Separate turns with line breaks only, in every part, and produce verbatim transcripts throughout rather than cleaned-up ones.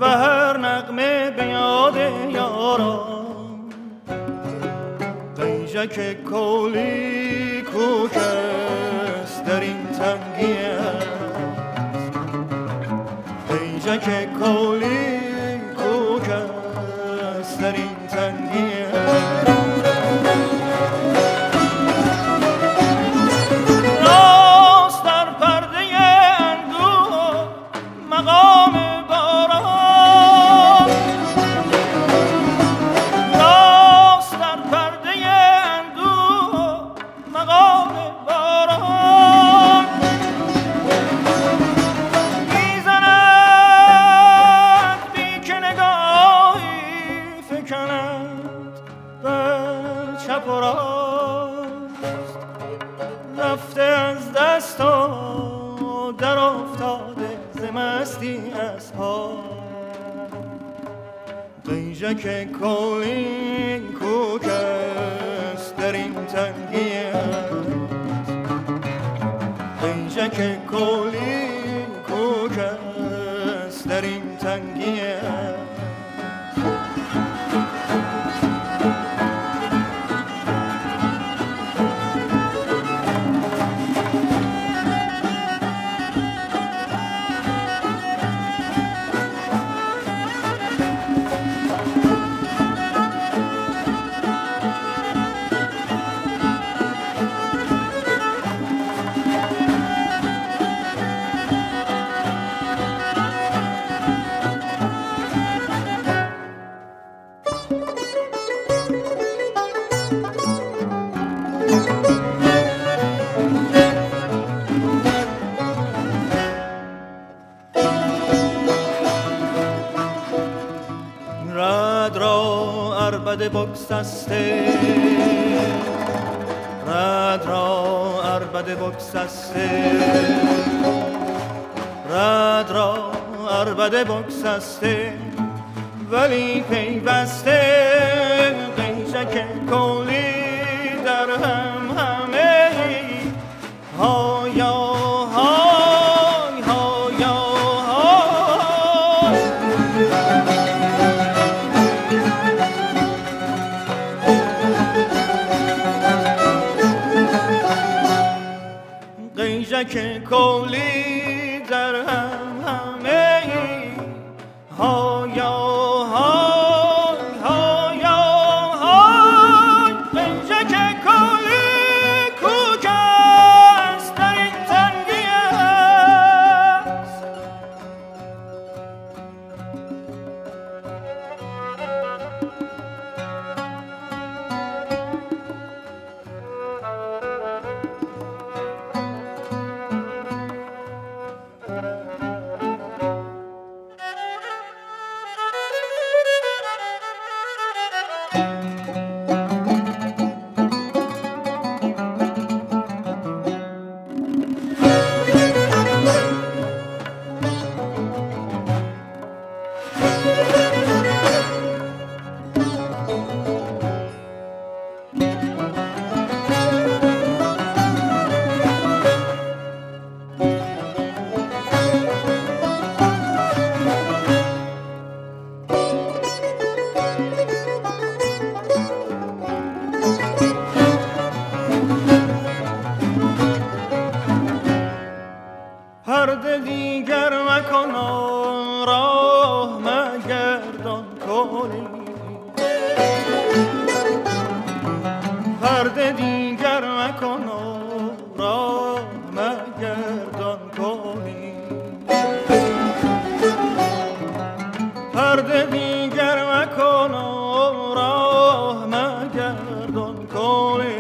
و هر نغمه به یاد یاران. قیژک کولی کوکس در این تنگی است، قیژک کولی کوکس در این تنگی است. راست در پرده اندوه مقام باران، راست در پرده اندوه مقام باران. میزند بی که نگاهی فکند بر چپ و راست، رفته از دست و در افتاده ز مستی از پا. قیژک کولی کوکس در این تنگی است، قیژک کولی کوکس در این تنگی است. رد را عربده بگسسته، رد را عربده بگسسته، رد را عربده بگسسته، ولی پیوسته قیژک کولی در هم همه هایا های هایا های. قیژک کولی در هم همه هایا های هایا های. قیژک کولی کوکس در این تنگی است. پرده دیگر مکن راه مگردان کولی، پرده دیگر مکن راه مگردان کولی، پرده دیگر مکن راه مگردان کولی،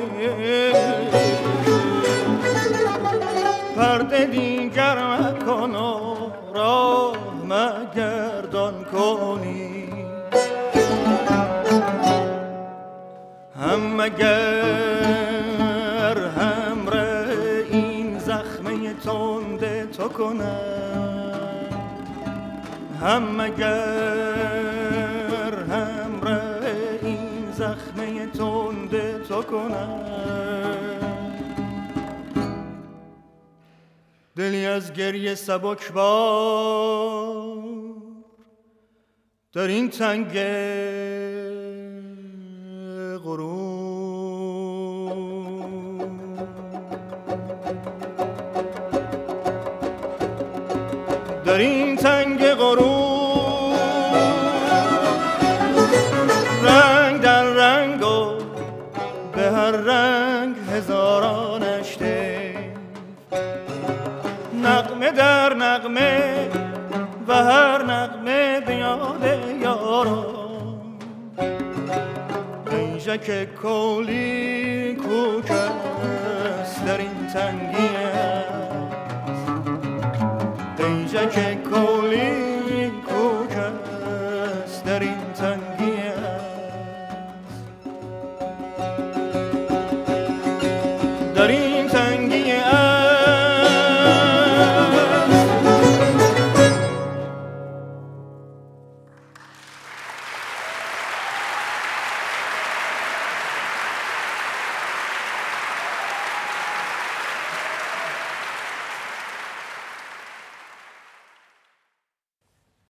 پرده دیگر مکن راه مگردان کولی. هم مگر همره این زخمه تند تو کنم، هم مگر همره این زخمه تند تو کنم. دلی از گریه سبک بار در این تنگ غروب در این تنگ غروب رنگ در رنگ و به هر رنگ هزارانش ده نغمه در نغمه و هر نغمه به یاد یاران نیژک کولی کوکست در این تنگی نیژک کولی کوکست در این تنگی در این تنگی